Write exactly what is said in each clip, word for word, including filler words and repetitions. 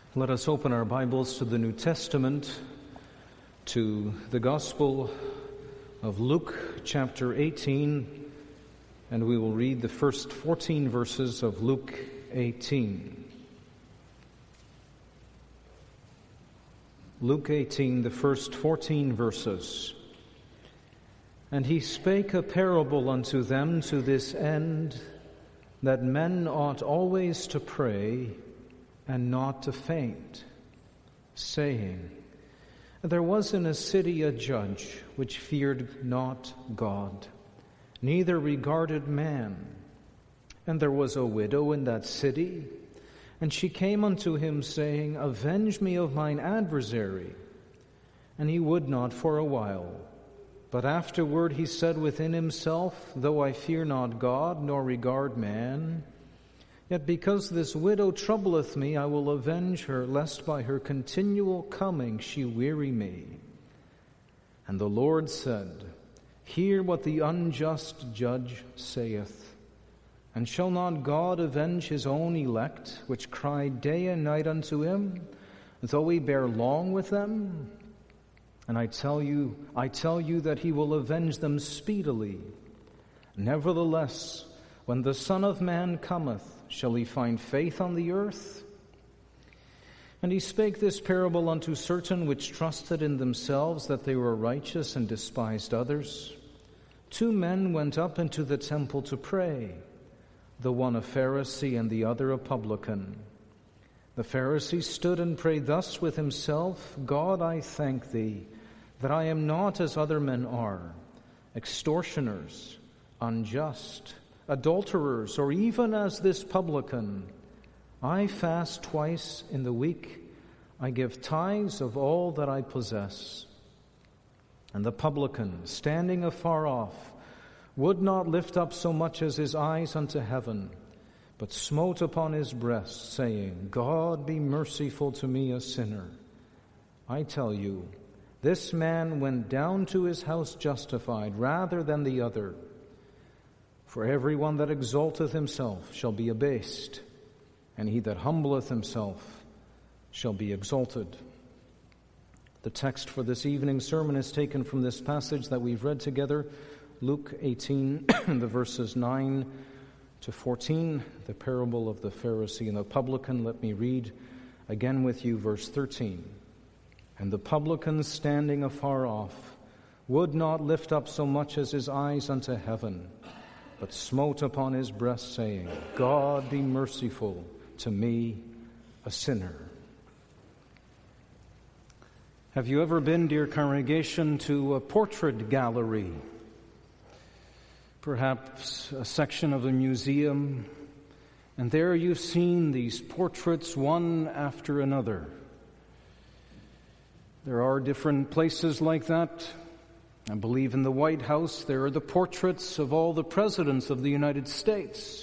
Let us open our Bibles to the New Testament, to the Gospel of Luke, chapter eighteen, and we will read the first fourteen verses of Luke eighteen. Luke eighteen, the first fourteen verses. And he spake a parable unto them to this end, that men ought always to pray and not to faint, saying, There was in a city a judge which feared not God, neither regarded man. And there was a widow in that city, and she came unto him, saying, Avenge me of mine adversary. And he would not for a while. But afterward he said within himself, Though I fear not God, nor regard man, yet because this widow troubleth me, I will avenge her, lest by her continual coming she weary me. And the Lord said, Hear what the unjust judge saith. And shall not God avenge his own elect, which cry day and night unto him, though he bear long with them? And I tell you, I tell you that he will avenge them speedily. Nevertheless, when the Son of Man cometh, shall he find faith on the earth? And he spake this parable unto certain which trusted in themselves that they were righteous and despised others. Two men went up into the temple to pray, the one a Pharisee and the other a publican. The Pharisee stood and prayed thus with himself, God, I thank thee, that I am not as other men are, extortioners, unjust, adulterers, or even as this publican. I fast twice in the week. I give tithes of all that I possess. And the publican, standing afar off, would not lift up so much as his eyes unto heaven, but smote upon his breast, saying, God, be merciful to me, a sinner. I tell you, this man went down to his house justified rather than the other. For every one that exalteth himself shall be abased, and he that humbleth himself shall be exalted. The text for this evening's sermon is taken from this passage that we've read together, Luke eighteen, the verses nine to fourteen, the parable of the Pharisee and the publican. Let me read again with you verse thirteen. And the publican, standing afar off, would not lift up so much as his eyes unto heaven, but smote upon his breast, saying, God, be merciful to me, a sinner. Have you ever been, dear congregation, to a portrait gallery? Perhaps a section of a museum, and there you've seen these portraits one after another. There are different places like that. I believe in the White House there are the portraits of all the presidents of the United States.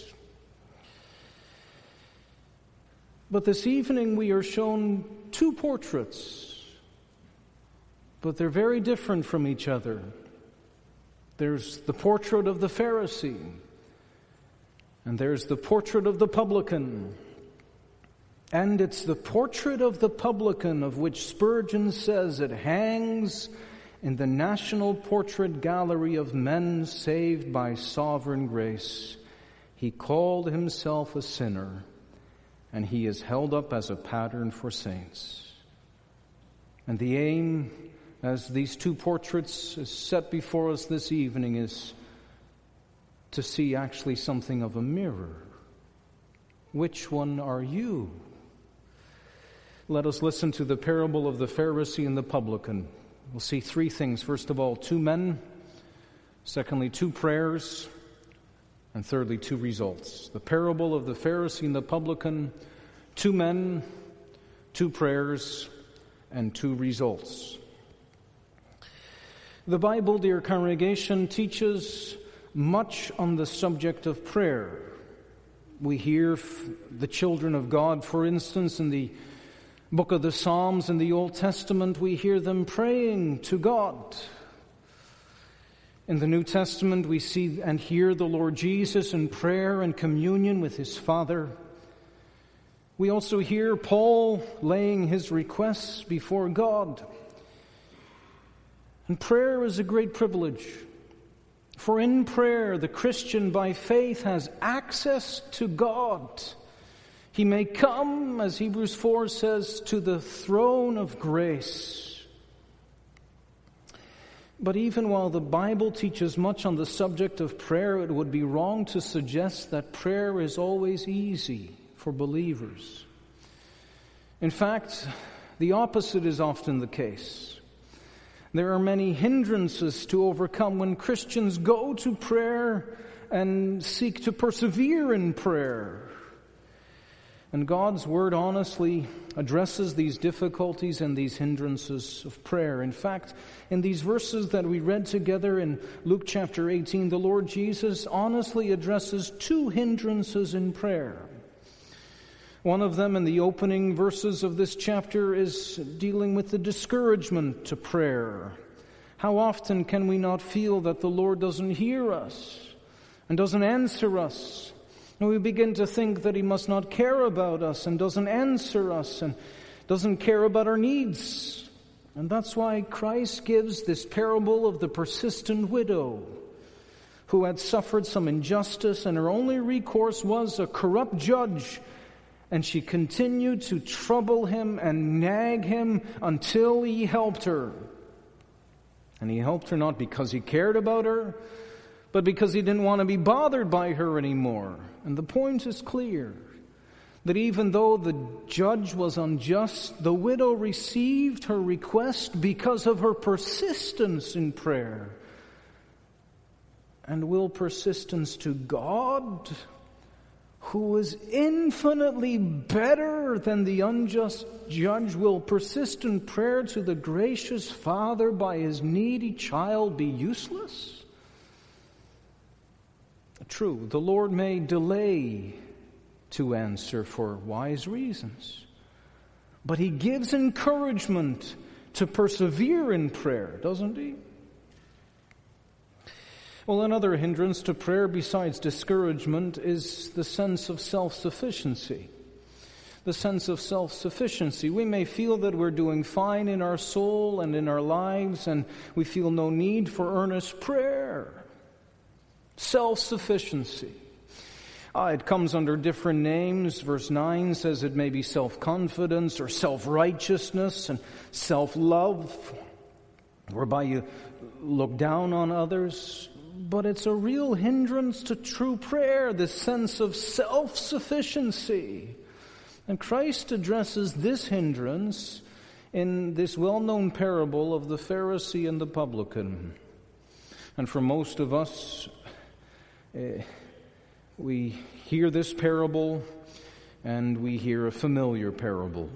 But this evening we are shown two portraits, but they're very different from each other. There's the portrait of the Pharisee, and there's the portrait of the publican. And it's the portrait of the publican of which Spurgeon says it hangs in the National Portrait Gallery of men saved by sovereign grace. He called himself a sinner, and he is held up as a pattern for saints. And the aim, as these two portraits is set before us this evening, is to see actually something of a mirror. Which one are you? Let us listen to the parable of the Pharisee and the publican. We'll see three things. First of all, two men. Secondly, two prayers. And thirdly, two results. The parable of the Pharisee and the publican, two men, two prayers, and two results. The Bible, dear congregation, teaches much on the subject of prayer. We hear the children of God, for instance, in the book of the Psalms in the Old Testament, we hear them praying to God. In the New Testament, we see and hear the Lord Jesus in prayer and communion with his Father. We also hear Paul laying his requests before God. And prayer is a great privilege. For in prayer, the Christian by faith has access to God. He may come, as Hebrews four says, to the throne of grace. But even while the Bible teaches much on the subject of prayer, it would be wrong to suggest that prayer is always easy for believers. In fact, the opposite is often the case. There are many hindrances to overcome when Christians go to prayer and seek to persevere in prayer. And God's Word honestly addresses these difficulties and these hindrances of prayer. In fact, in these verses that we read together in Luke chapter eighteen, the Lord Jesus honestly addresses two hindrances in prayer. One of them in the opening verses of this chapter is dealing with the discouragement to prayer. How often can we not feel that the Lord doesn't hear us and doesn't answer us? And we begin to think that He must not care about us and doesn't answer us and doesn't care about our needs. And that's why Christ gives this parable of the persistent widow who had suffered some injustice, and her only recourse was a corrupt judge. And she continued to trouble him and nag him until he helped her. And he helped her not because he cared about her, but because he didn't want to be bothered by her anymore. And the point is clear, that even though the judge was unjust, the widow received her request because of her persistence in prayer. And will persistence to God, who is infinitely better than the unjust judge, will persist in prayer to the gracious Father by His needy child, be useless? True, the Lord may delay to answer for wise reasons, but He gives encouragement to persevere in prayer, doesn't He? Well, another hindrance to prayer besides discouragement is the sense of self-sufficiency. The sense of self-sufficiency. We may feel that we're doing fine in our soul and in our lives, and we feel no need for earnest prayer. Self-sufficiency. Uh, it comes under different names. Verse nine says it may be self-confidence or self-righteousness and self-love, whereby you look down on others. But it's a real hindrance to true prayer, this sense of self-sufficiency. And Christ addresses this hindrance in this well-known parable of the Pharisee and the publican. And for most of us, uh, we hear this parable and we hear a familiar parable.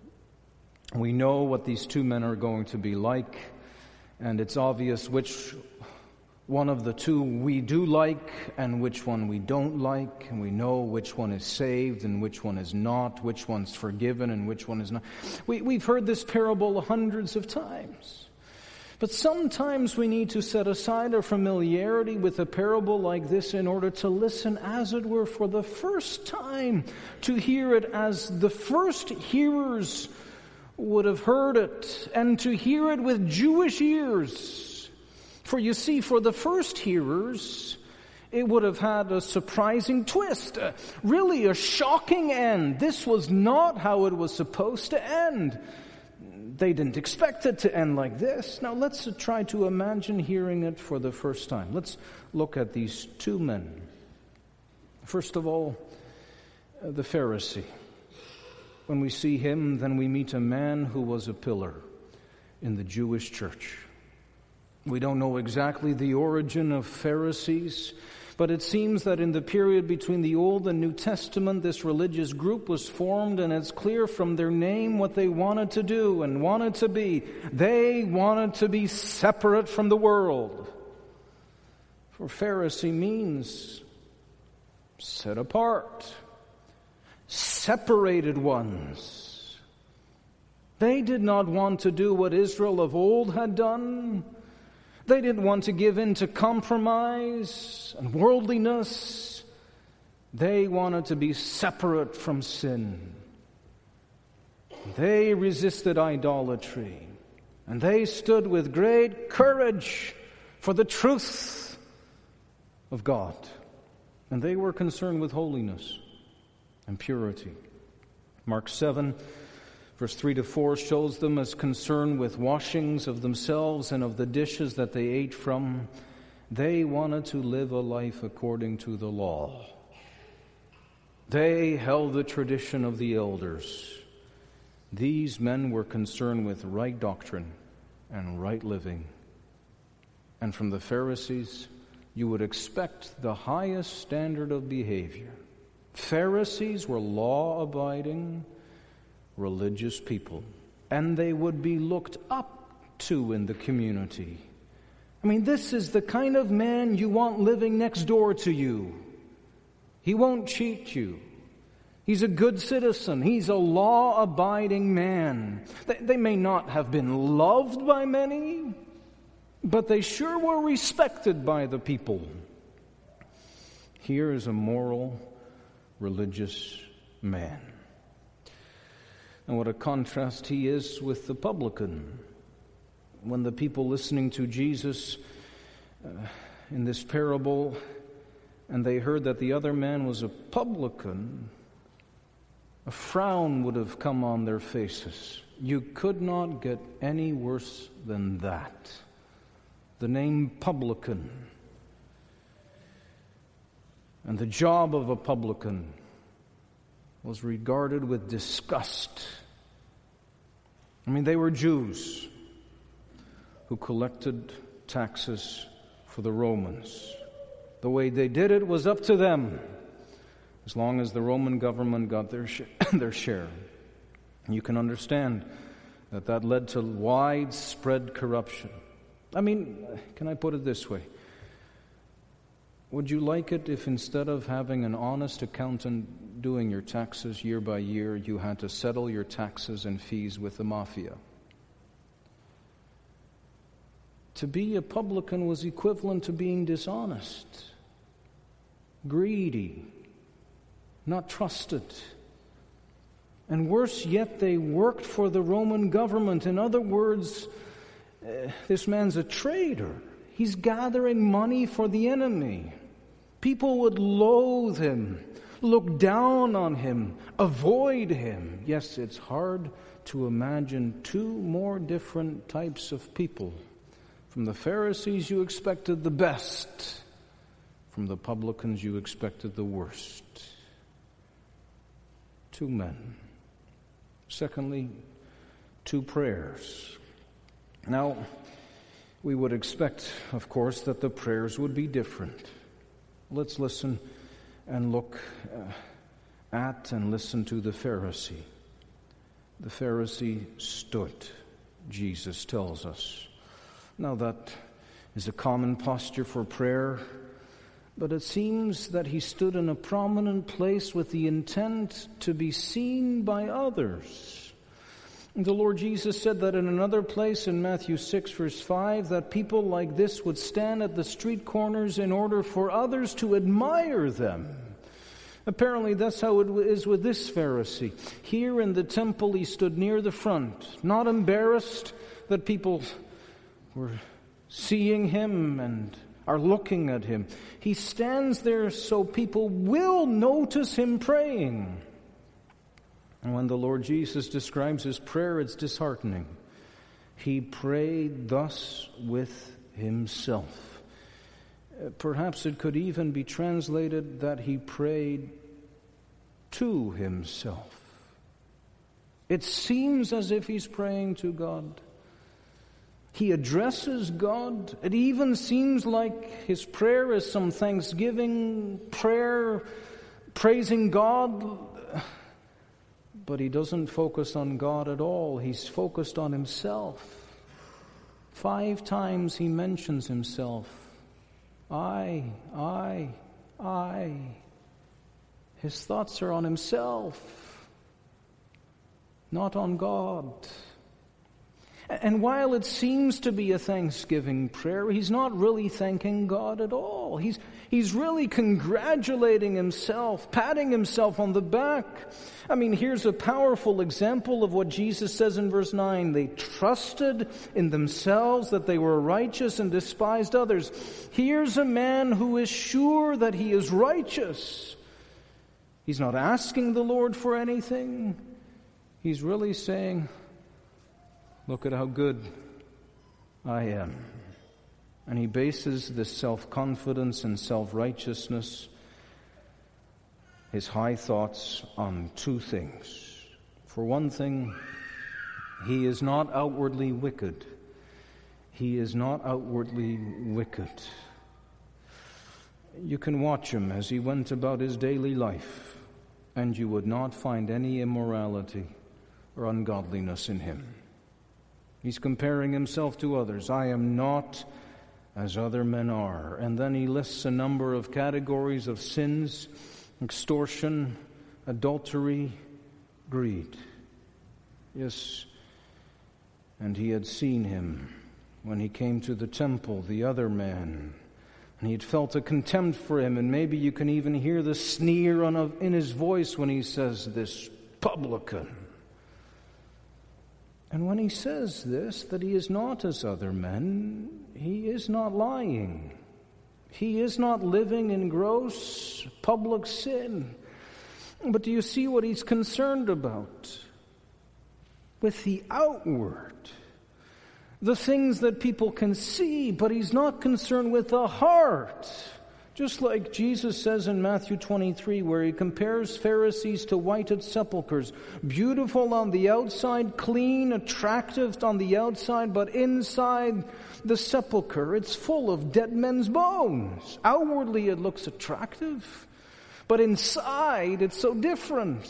We know what these two men are going to be like, and it's obvious which one of the two we do like and which one we don't like, and we know which one is saved and which one is not, which one's forgiven and which one is not. We, we've heard this parable hundreds of times. But sometimes we need to set aside our familiarity with a parable like this in order to listen, as it were, for the first time, to hear it as the first hearers would have heard it, and to hear it with Jewish ears. For you see, for the first hearers, it would have had a surprising twist, uh, really a shocking end. This was not how it was supposed to end. They didn't expect it to end like this. Now let's uh, try to imagine hearing it for the first time. Let's look at these two men. First of all, uh, the Pharisee. When we see him, then we meet a man who was a pillar in the Jewish church. We don't know exactly the origin of Pharisees, but it seems that in the period between the Old and New Testament, this religious group was formed, and it's clear from their name what they wanted to do and wanted to be. They wanted to be separate from the world. For Pharisee means set apart, separated ones. They did not want to do what Israel of old had done. They didn't want to give in to compromise and worldliness. They wanted to be separate from sin. They resisted idolatry, and they stood with great courage for the truth of God. And they were concerned with holiness and purity. Mark seven, verse three to four shows them as concerned with washings of themselves and of the dishes that they ate from. They wanted to live a life according to the law. They held the tradition of the elders. These men were concerned with right doctrine and right living. And from the Pharisees, you would expect the highest standard of behavior. Pharisees were law-abiding, religious people, and they would be looked up to in the community. I mean, this is the kind of man you want living next door to you. He won't cheat you. He's a good citizen. He's a law-abiding man. They, they may not have been loved by many, but they sure were respected by the people. Here is a moral, religious man. And what a contrast he is with the publican. When the people listening to Jesus uh, in this parable, and they heard that the other man was a publican, a frown would have come on their faces. You could not get any worse than that. The name publican. And the job of a publican was regarded with disgust. I mean, they were Jews who collected taxes for the Romans. The way they did it was up to them, as long as the Roman government got their sh- their share. And you can understand that that led to widespread corruption. I mean, can I put it this way? Would you like it if instead of having an honest accountant doing your taxes year by year, you had to settle your taxes and fees with the mafia? To be a publican was equivalent to being dishonest, greedy, not trusted. And worse yet, they worked for the Roman government. In other words, uh, this man's a traitor. He's gathering money for the enemy. People would loathe him, look down on him, avoid him. Yes, it's hard to imagine two more different types of people. From the Pharisees, you expected the best. From the publicans, you expected the worst. Two men. Secondly, two prayers. Now, we would expect, of course, that the prayers would be different. Let's listen and look uh, at and listen to the Pharisee. The Pharisee stood, Jesus tells us. Now that is a common posture for prayer, but it seems that he stood in a prominent place with the intent to be seen by others. And the Lord Jesus said that in another place in Matthew six verse five, that people like this would stand at the street corners in order for others to admire them. Apparently that's how it is with this Pharisee. Here in the temple he stood near the front, not embarrassed that people were seeing him and are looking at him. He stands there so people will notice him praying. And when the Lord Jesus describes his prayer, it's disheartening. He prayed thus with himself. Perhaps it could even be translated that he prayed to himself. It seems as if he's praying to God. He addresses God. It even seems like his prayer is some thanksgiving prayer, praising God. But he doesn't focus on God at all. He's focused on himself. Five times he mentions himself. I, I, I. His thoughts are on himself, not on God. And while it seems to be a thanksgiving prayer, he's not really thanking God at all. He's, he's really congratulating himself, patting himself on the back. I mean, here's a powerful example of what Jesus says in verse nine. They trusted in themselves that they were righteous and despised others. Here's a man who is sure that he is righteous. He's not asking the Lord for anything. He's really saying, look at how good I am. And he bases this self-confidence and self-righteousness, his high thoughts, on two things. For one thing, he is not outwardly wicked. He is not outwardly wicked. You can watch him as he went about his daily life, and you would not find any immorality or ungodliness in him. He's comparing himself to others. I am not as other men are. And then he lists a number of categories of sins: extortion, adultery, greed. Yes, and he had seen him when he came to the temple, the other man, and he had felt a contempt for him, and maybe you can even hear the sneer on a, in his voice when he says, this publican. And when he says this, that he is not as other men, he is not lying. He is not living in gross public sin. But do you see what he's concerned about? With the outward, the things that people can see, but he's not concerned with the heart. Just like Jesus says in Matthew twenty-three, where he compares Pharisees to whited sepulchres, beautiful on the outside, clean, attractive on the outside, but inside the sepulchre, it's full of dead men's bones. Outwardly it looks attractive, but inside it's so different.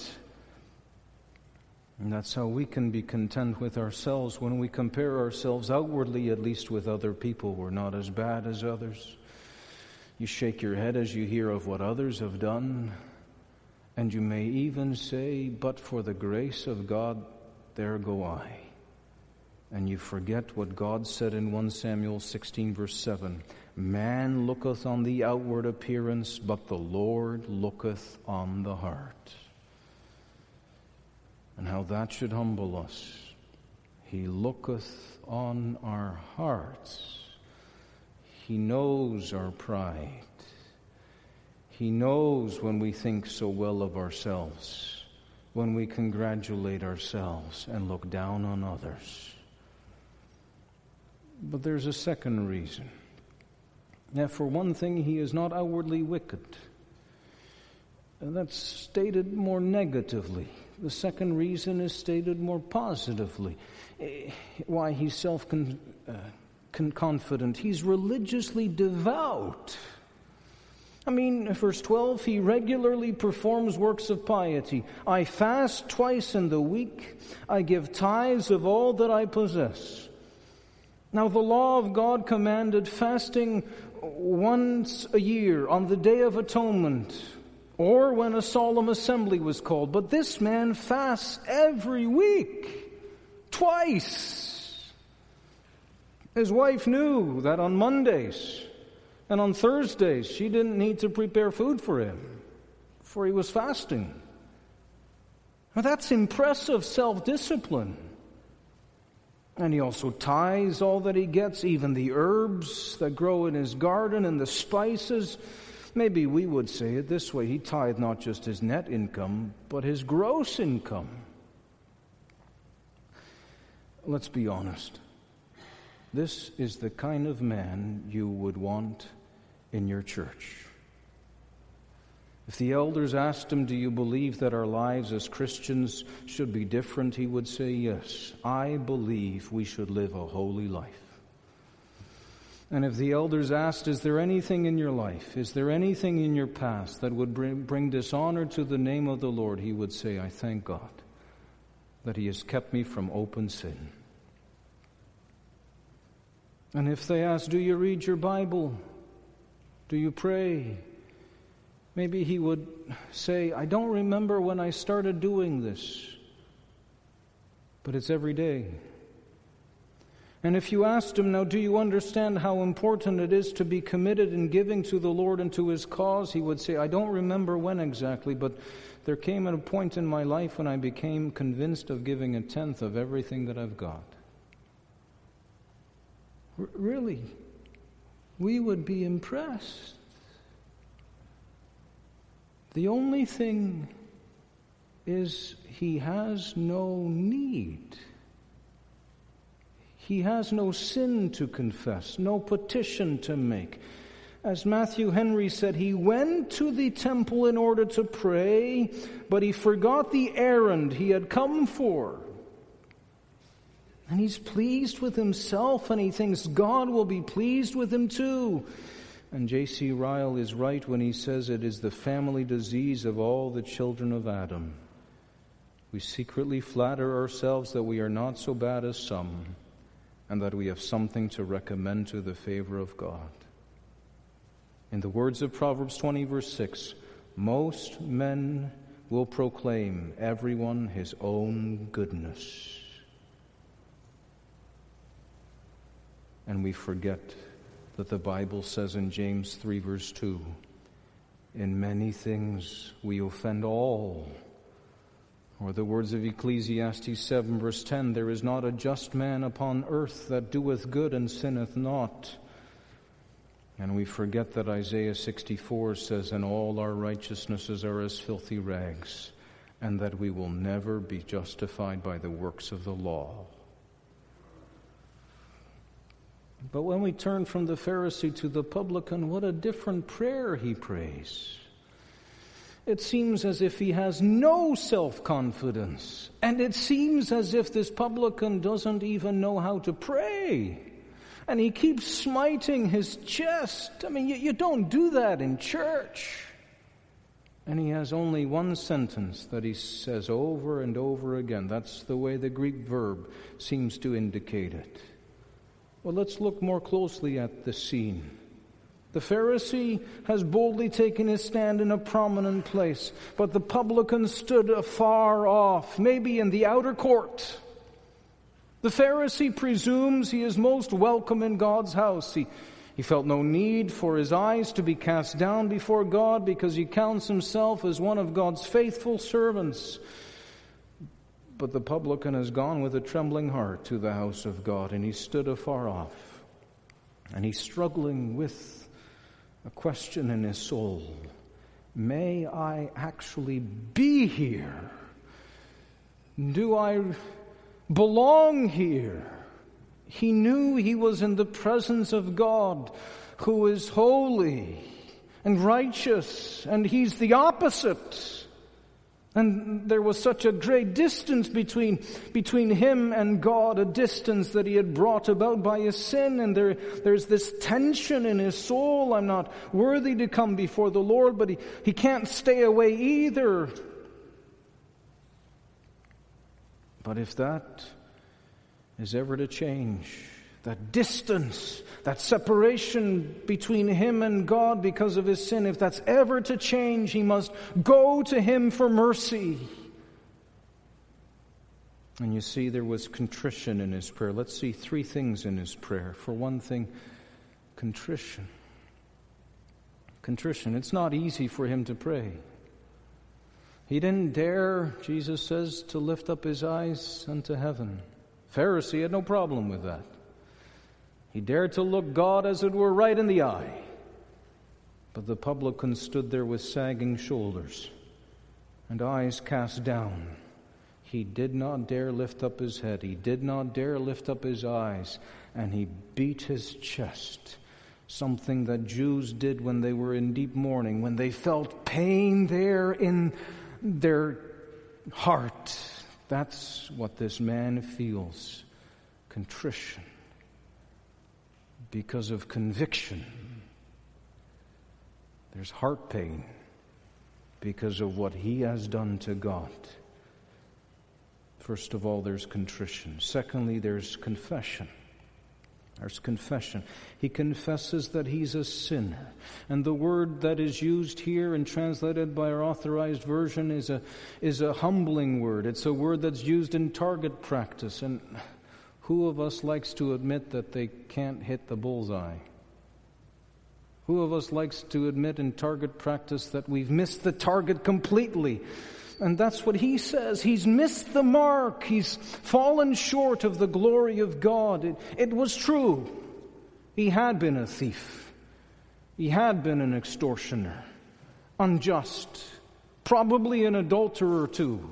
And that's how we can be content with ourselves when we compare ourselves outwardly, at least with other people. We're not as bad as others. You shake your head as you hear of what others have done, and you may even say, but for the grace of God, there go I. And you forget what God said in First Samuel sixteen, verse seven. Man looketh on the outward appearance, but the Lord looketh on the heart. And how that should humble us. He looketh on our hearts. He knows our pride. He knows when we think so well of ourselves, when we congratulate ourselves and look down on others. But there's a second reason. Now, for one thing, he is not outwardly wicked. And that's stated more negatively. The second reason is stated more positively. Why he's self-confident. Uh, confident. He's religiously devout. I mean, verse twelve, he regularly performs works of piety. I fast twice in the week. I give tithes of all that I possess. Now, the law of God commanded fasting once a year on the Day of Atonement, or when a solemn assembly was called. But this man fasts every week, twice. His wife knew that on Mondays and on Thursdays she didn't need to prepare food for him, for he was fasting. Now that's impressive self-discipline. And he also tithes all that he gets, even the herbs that grow in his garden and the spices. Maybe we would say it this way: he tithed not just his net income, but his gross income. Let's be honest. This is the kind of man you would want in your church. If the elders asked him, do you believe that our lives as Christians should be different? He would say, yes, I believe we should live a holy life. And if the elders asked, is there anything in your life, is there anything in your past that would bring, bring dishonor to the name of the Lord? He would say, I thank God that he has kept me from open sin. And if they ask, do you read your Bible? Do you pray? Maybe he would say, I don't remember when I started doing this, but it's every day. And if you asked him, now, do you understand how important it is to be committed in giving to the Lord and to his cause? He would say, I don't remember when exactly, but there came at a point in my life when I became convinced of giving a tenth of everything that I've got. R- really, we would be impressed. The only thing is he has no need. He has no sin to confess, no petition to make. As Matthew Henry said, he went to the temple in order to pray, but he forgot the errand he had come for. And he's pleased with himself, and he thinks God will be pleased with him too. And J C Ryle is right when he says it is the family disease of all the children of Adam. We secretly flatter ourselves that we are not so bad as some, and that we have something to recommend to the favor of God. In the words of Proverbs twenty, verse six, most men will proclaim everyone his own goodness. And we forget that the Bible says in James three, verse two, in many things we offend all. Or the words of Ecclesiastes seven, verse ten, there is not a just man upon earth that doeth good and sinneth not. And we forget that Isaiah sixty-four says, and all our righteousnesses are as filthy rags, and that we will never be justified by the works of the law. But when we turn from the Pharisee to the publican, what a different prayer he prays. It seems as if he has no self-confidence. And it seems as if this publican doesn't even know how to pray. And he keeps smiting his chest. I mean, you, you don't do that in church. And he has only one sentence that he says over and over again. That's the way the Greek verb seems to indicate it. Well, let's look more closely at the scene. The Pharisee has boldly taken his stand in a prominent place, but the publican stood afar off, maybe in the outer court. The Pharisee presumes he is most welcome in God's house. He, he felt no need for his eyes to be cast down before God because he counts himself as one of God's faithful servants. But the publican has gone with a trembling heart to the house of God, and he stood afar off. And he's struggling with a question in his soul. May I actually be here? Do I belong here? He knew he was in the presence of God, who is holy and righteous, and he's the opposite. And there was such a great distance between between him and God, a distance that he had brought about by his sin. And there there's this tension in his soul. I'm not worthy to come before the Lord, but he, he can't stay away either. But if that is ever to change, that distance, that separation between him and God because of his sin, if that's ever to change, he must go to him for mercy. And you see, there was contrition in his prayer. Let's see three things in his prayer. For one thing, contrition. Contrition. It's not easy for him to pray. He didn't dare, Jesus says, to lift up his eyes unto heaven. Pharisee had no problem with that. He dared to look God, as it were, right in the eye. But the publican stood there with sagging shoulders and eyes cast down. He did not dare lift up his head. He did not dare lift up his eyes. And he beat his chest, something that Jews did when they were in deep mourning, when they felt pain there in their heart. That's what this man feels, contrition. Because of conviction. There's heart pain because of what he has done to God. First of all, there's contrition. Secondly, there's confession. There's confession. He confesses that he's a sinner. And the word that is used here and translated by our authorized version is a, is a humbling word. It's a word that's used in target practice. And Who of us likes to admit that they can't hit the bullseye? Who of us likes to admit in target practice that we've missed the target completely? And that's what he says. He's missed the mark. He's fallen short of the glory of God. It, it was true. He had been a thief. He had been an extortioner, unjust, probably an adulterer too.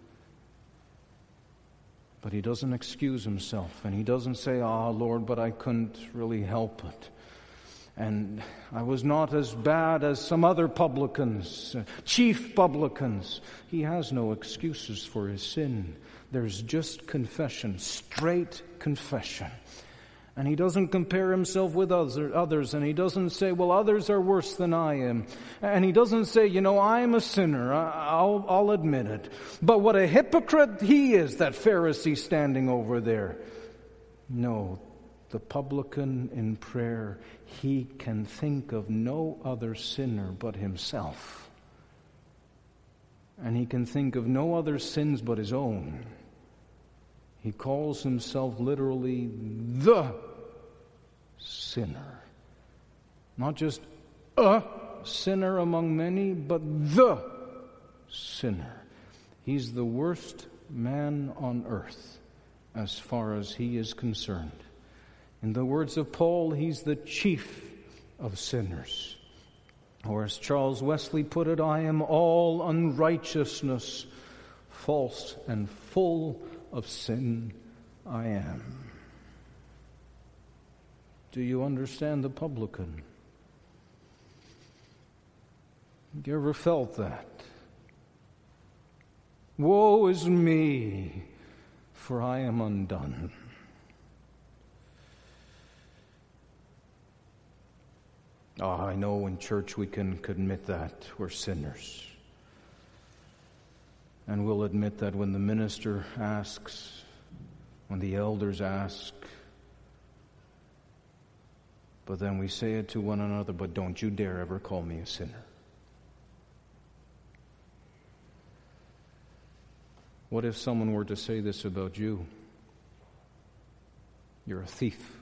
But he doesn't excuse himself, and he doesn't say, "Ah, Lord, but I couldn't really help it. And I was not as bad as some other publicans, uh, chief publicans." He has no excuses for his sin. There's just confession, straight confession. And he doesn't compare himself with others, and he doesn't say, "Well, others are worse than I am." And he doesn't say, "You know, I'm a sinner, I'll, I'll admit it. But what a hypocrite he is, that Pharisee standing over there." No, the publican in prayer, he can think of no other sinner but himself. And he can think of no other sins but his own. He calls himself literally the sinner. Not just a sinner among many, but the sinner. He's the worst man on earth as far as he is concerned. In the words of Paul, he's the chief of sinners. Or as Charles Wesley put it, "I am all unrighteousness, false and full of sin I am." Do you understand the publican? Have you ever felt that? Woe is me, for I am undone. Oh, I know in church we can admit that we're sinners. And we'll admit that when the minister asks, when the elders ask. But then we say it to one another, "But don't you dare ever call me a sinner." What if someone were to say this about you? You're a thief,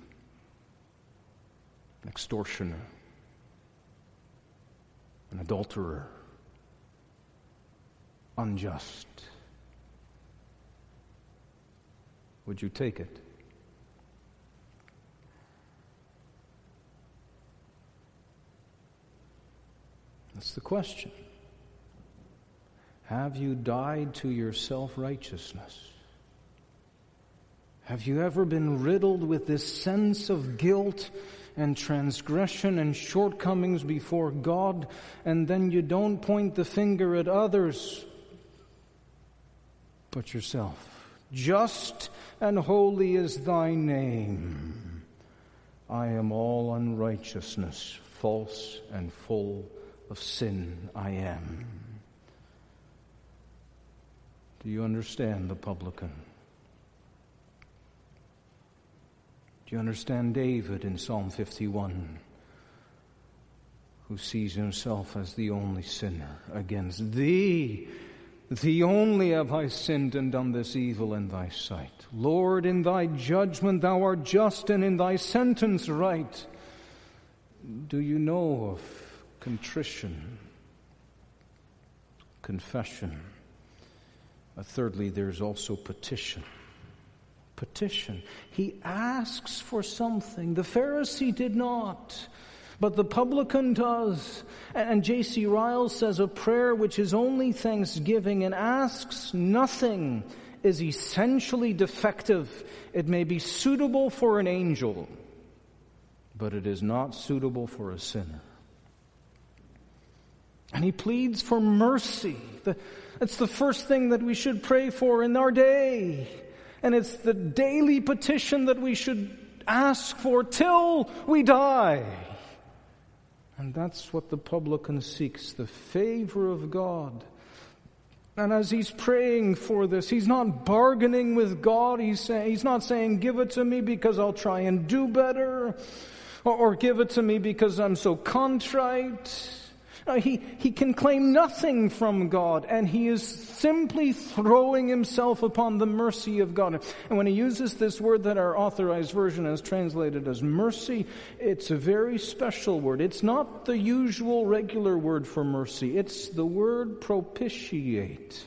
an extortioner, an adulterer, unjust. Would you take it? That's the question. Have you died to your self-righteousness? Have you ever been riddled with this sense of guilt and transgression and shortcomings before God, and then you don't point the finger at others, but yourself? Just and holy is thy name. I am all unrighteousness, false and full of sin I am. Do you understand the publican? Do you understand David in Psalm fifty-one, who sees himself as the only sinner against thee? Thee only have I sinned and done this evil in thy sight. Lord, in thy judgment thou art just, and in thy sentence right. Do you know of contrition, confession? Uh, thirdly, there's also petition. Petition. He asks for something. The Pharisee did not, but the publican does. And J C Ryle says a prayer which is only thanksgiving and asks nothing is essentially defective. It may be suitable for an angel, but it is not suitable for a sinner. And he pleads for mercy. That's the first thing that we should pray for in our day. And it's the daily petition that we should ask for till we die. And that's what the publican seeks, the favor of God. And as he's praying for this, he's not bargaining with God. He's saying, he's not saying, "Give it to me because I'll try and do better," or, or "Give it to me because I'm so contrite." No, he, he can claim nothing from God, and he is simply throwing himself upon the mercy of God. And when he uses this word that our Authorized Version has translated as mercy, it's a very special word. It's not the usual regular word for mercy. It's the word propitiate.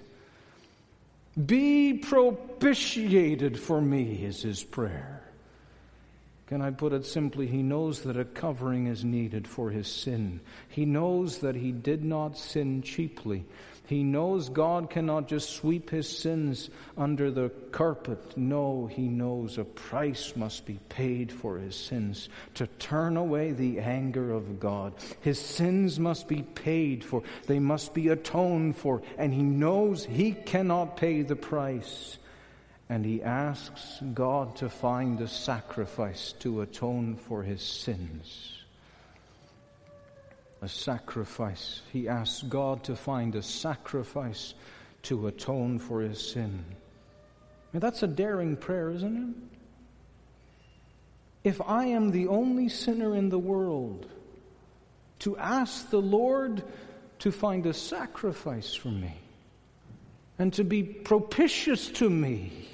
Be propitiated for me is his prayer. Can I put it simply? He knows that a covering is needed for his sin. He knows that he did not sin cheaply. He knows God cannot just sweep his sins under the carpet. No, he knows a price must be paid for his sins to turn away the anger of God. His sins must be paid for. They must be atoned for. And he knows he cannot pay the price. And he asks God to find a sacrifice to atone for his sins. A sacrifice. He asks God to find a sacrifice to atone for his sin. Now, that's a daring prayer, isn't it? If I am the only sinner in the world, to ask the Lord to find a sacrifice for me and to be propitious to me.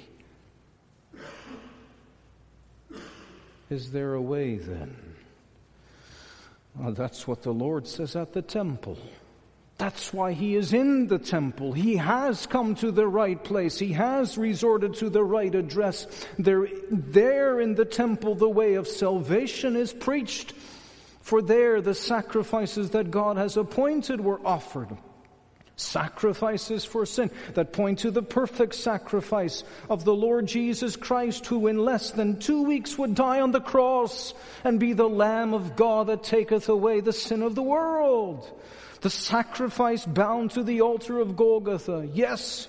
Is there a way then? Well, that's what the Lord says at the temple. That's why he is in the temple. He has come to the right place. He has resorted to the right address. There, there in the temple, the way of salvation is preached. For there, the sacrifices that God has appointed were offered. Sacrifices for sin that point to the perfect sacrifice of the Lord Jesus Christ, who in less than two weeks would die on the cross and be the Lamb of God that taketh away the sin of the world. The sacrifice bound to the altar of Golgotha, yes,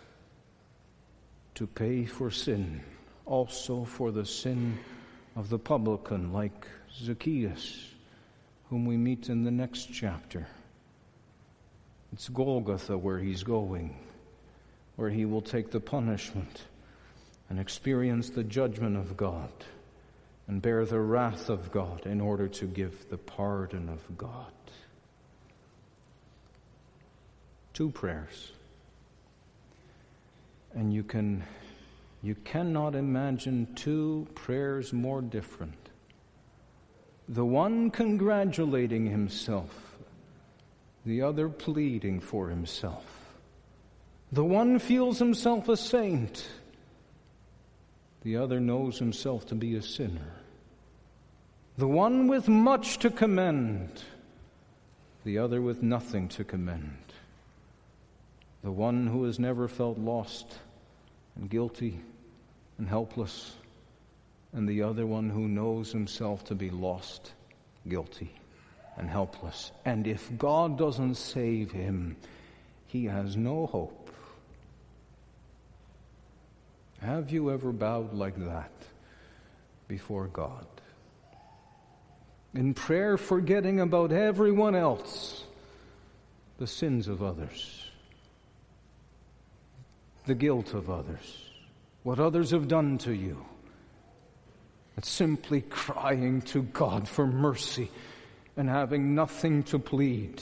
to pay for sin, also for the sin of the publican like Zacchaeus, whom we meet in the next chapter. It's Golgotha where he's going, where he will take the punishment and experience the judgment of God and bear the wrath of God in order to give the pardon of God. Two prayers. And you can, you cannot imagine two prayers more different. The one congratulating himself, the other pleading for himself. The one feels himself a saint. The other knows himself to be a sinner. The one with much to commend. The other with nothing to commend. The one who has never felt lost and guilty and helpless. And the other one who knows himself to be lost, guilty, and helpless. And if God doesn't save him, he has no hope. Have you ever bowed like that before God? In prayer, forgetting about everyone else, the sins of others, the guilt of others, what others have done to you, and simply crying to God for mercy and having nothing to plead.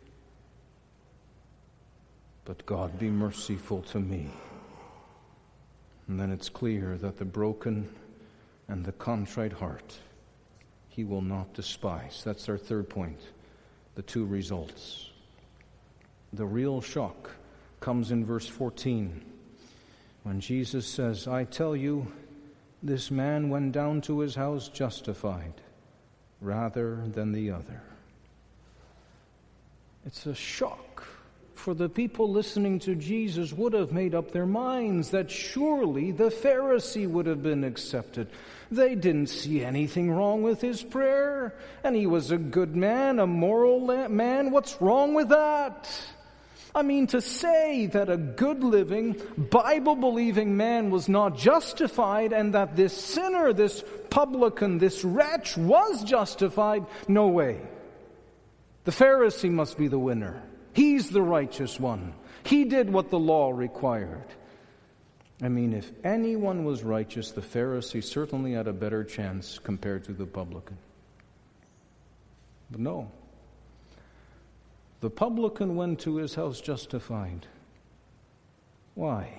But God, be merciful to me. And then it's clear that the broken and the contrite heart he will not despise. That's our third point. The two results. The real shock comes in verse fourteen when Jesus says, I tell you, this man went down to his house justified rather than the other. It's a shock, for the people listening to Jesus would have made up their minds that surely the Pharisee would have been accepted. They didn't see anything wrong with his prayer, and he was a good man, a moral man. What's wrong with that? I mean, to say that a good living, Bible-believing man was not justified and that this sinner, this publican, this wretch was justified, no way. The Pharisee must be the winner. He's the righteous one. He did what the law required. I mean, if anyone was righteous, the Pharisee certainly had a better chance compared to the publican. But no. The publican went to his house justified. Why?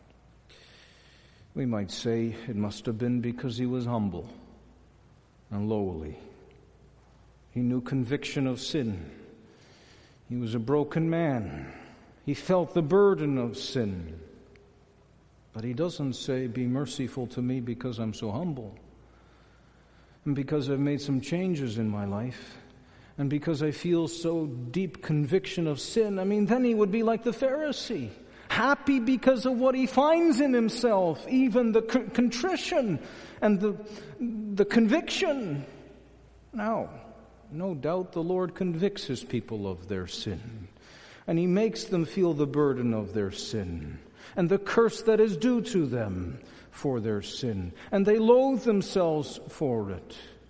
We might say it must have been because he was humble and lowly. He knew conviction of sin. He was a broken man. He felt the burden of sin. But he doesn't say, be merciful to me because I'm so humble, and because I've made some changes in my life, and because I feel so deep conviction of sin. I mean, then he would be like the Pharisee, happy because of what he finds in himself, even the contrition and the, the conviction. Now, no doubt the Lord convicts his people of their sin, and he makes them feel the burden of their sin and the curse that is due to them for their sin, and they loathe themselves for it.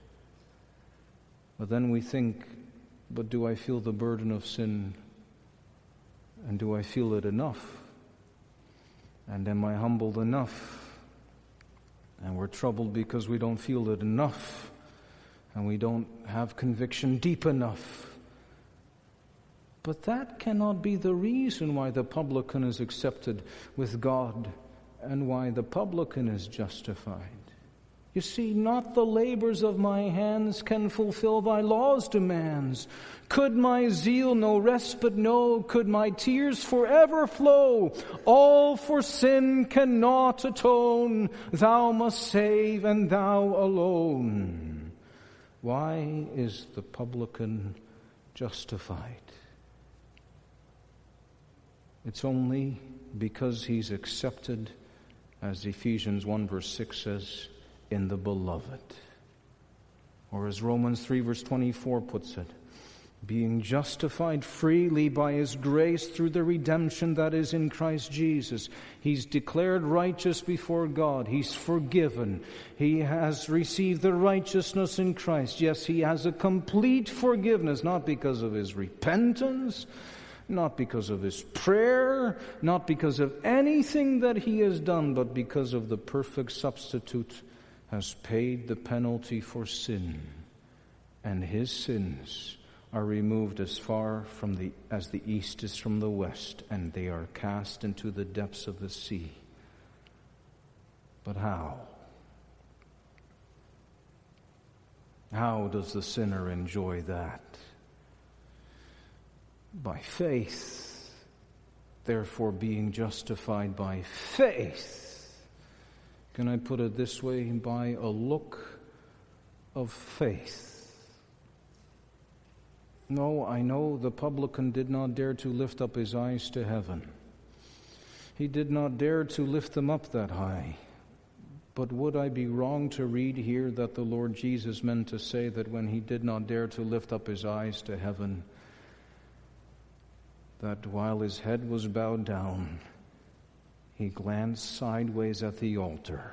But then we think, but do I feel the burden of sin, and do I feel it enough? And am I humbled enough? And we're troubled because we don't feel it enough, and we don't have conviction deep enough. But that cannot be the reason why the publican is accepted with God and why the publican is justified. You see, not the labors of my hands can fulfill thy law's demands. Could my zeal no respite know? Could my tears forever flow? All for sin cannot atone. Thou must save, and thou alone. Why is the publican justified? It's only because he's accepted, as Ephesians one verse six says, in the beloved. Or as Romans three verse twenty-four puts it, being justified freely by his grace through the redemption that is in Christ Jesus. He's declared righteous before God. He's forgiven. He has received the righteousness in Christ. Yes, he has a complete forgiveness, not because of his repentance, not because of his prayer, not because of anything that he has done, but because of the perfect substitute has paid the penalty for sin, and his sins are removed as far from the as the east is from the west, and they are cast into the depths of the sea. But how? How does the sinner enjoy that? By faith. Therefore, being justified by faith. Can I put it this way? By a look of faith. No, I know the publican did not dare to lift up his eyes to heaven. He did not dare to lift them up that high. But would I be wrong to read here that the Lord Jesus meant to say that when he did not dare to lift up his eyes to heaven, that while his head was bowed down, he glanced sideways at the altar,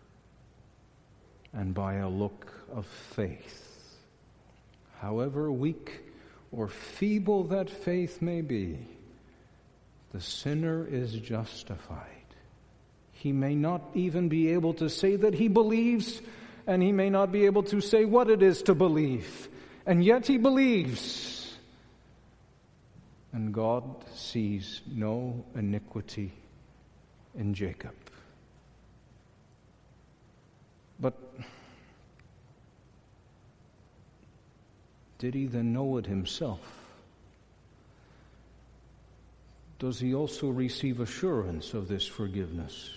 and by a look of faith, however weak or feeble that faith may be, the sinner is justified. He may not even be able to say that he believes, and he may not be able to say what it is to believe, and yet he believes. And God sees no iniquity in Jacob. But did he then know it himself? Does he also receive assurance of this forgiveness?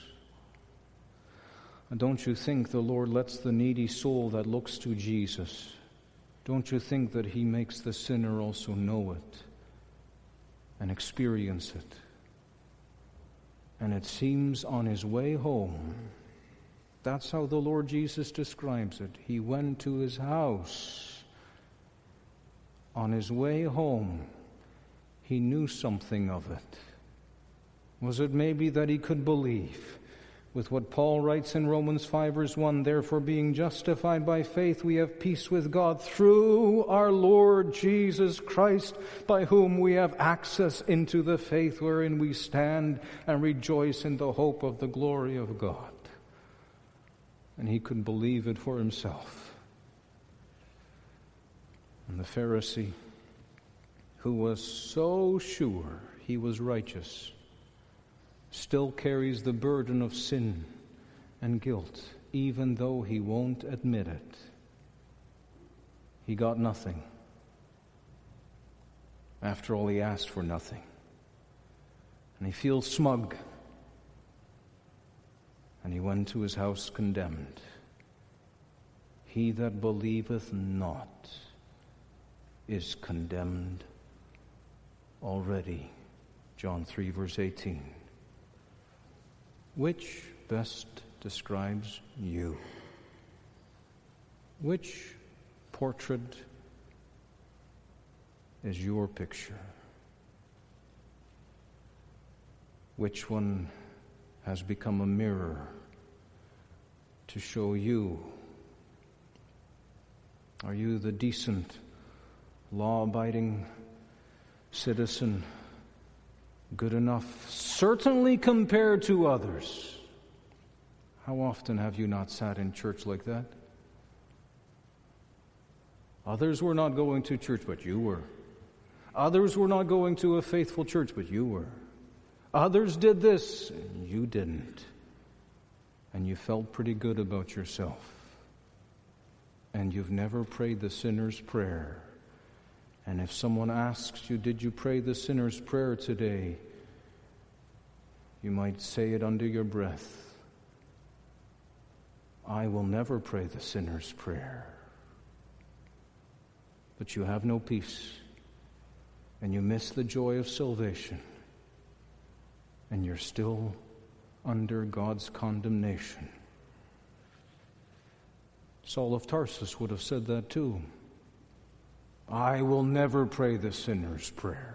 And don't you think the Lord lets the needy soul that looks to Jesus, don't you think that he makes the sinner also know it and experience it? And it seems on his way home, that's how the Lord Jesus describes it. He went to his house. On his way home, he knew something of it. Was it maybe that he could believe? With what Paul writes in Romans five verse one, therefore being justified by faith, we have peace with God through our Lord Jesus Christ, by whom we have access into the faith wherein we stand and rejoice in the hope of the glory of God. And he could believe it for himself. And the Pharisee, who was so sure he was righteous, still carries the burden of sin and guilt, even though he won't admit it. He got nothing. After all, he asked for nothing. And he feels smug. And he went to his house condemned. He that believeth not is condemned already. John three, verse eighteen. Which best describes you? Which portrait is your picture? Which one has become a mirror to show you? Are you the decent, law-abiding citizen, good enough, certainly compared to others? How often have you not sat in church like that? Others were not going to church, but you were. Others were not going to a faithful church, but you were. Others did this, and you didn't. And you felt pretty good about yourself. And you've never prayed the sinner's prayer. And if someone asks you, did you pray the sinner's prayer today? You might say it under your breath. I will never pray the sinner's prayer. But you have no peace. And you miss the joy of salvation. And you're still under God's condemnation. Saul of Tarsus would have said that too. I will never pray the sinner's prayer.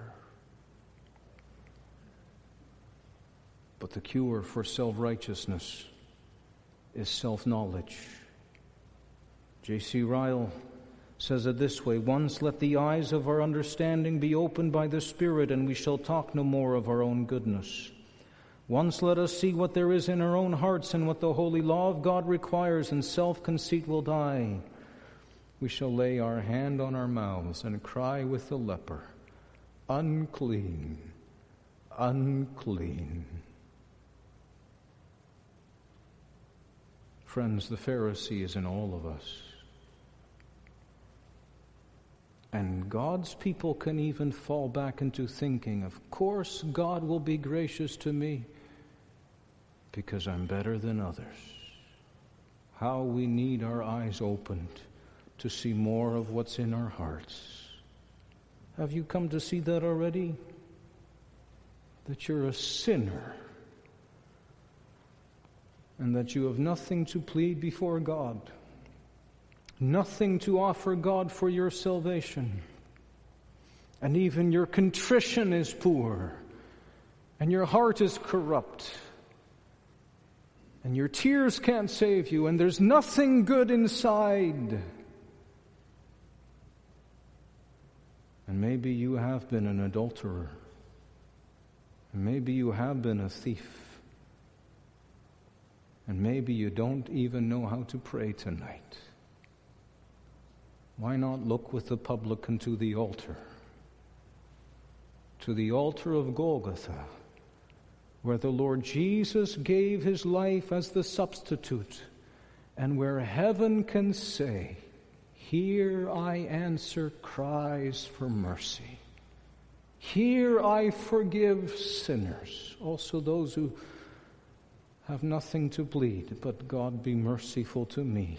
But the cure for self-righteousness is self-knowledge. J C Ryle says it this way: once let the eyes of our understanding be opened by the Spirit, and we shall talk no more of our own goodness. Once let us see what there is in our own hearts and what the holy law of God requires, and self-conceit will die. We shall lay our hand on our mouths and cry with the leper, unclean, unclean. Friends, the Pharisee is in all of us. And God's people can even fall back into thinking, of course God will be gracious to me because I'm better than others. How we need our eyes opened to see more of what's in our hearts. Have you come to see that already? That you're a sinner and that you have nothing to plead before God. Nothing to offer God for your salvation. And even your contrition is poor. And your heart is corrupt. And your tears can't save you. And there's nothing good inside. And maybe you have been an adulterer. And maybe you have been a thief. And maybe you don't even know how to pray tonight. Why not look with the publican to the altar? To the altar of Golgotha, where the Lord Jesus gave his life as the substitute, and where heaven can say, here I answer cries for mercy. Here I forgive sinners, also those who have nothing to plead, but God be merciful to me.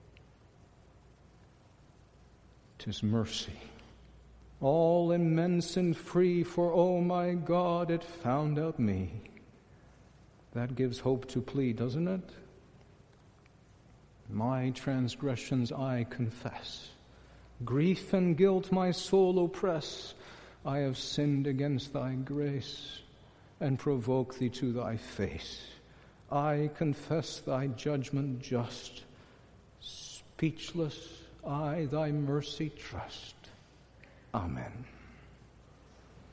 'Tis mercy, all immense and free, for oh my God, it found out me. That gives hope to plead, doesn't it? My transgressions I confess. Grief and guilt my soul oppress. I have sinned against thy grace and provoke thee to thy face. I confess thy judgment just. Speechless I thy mercy trust. Amen.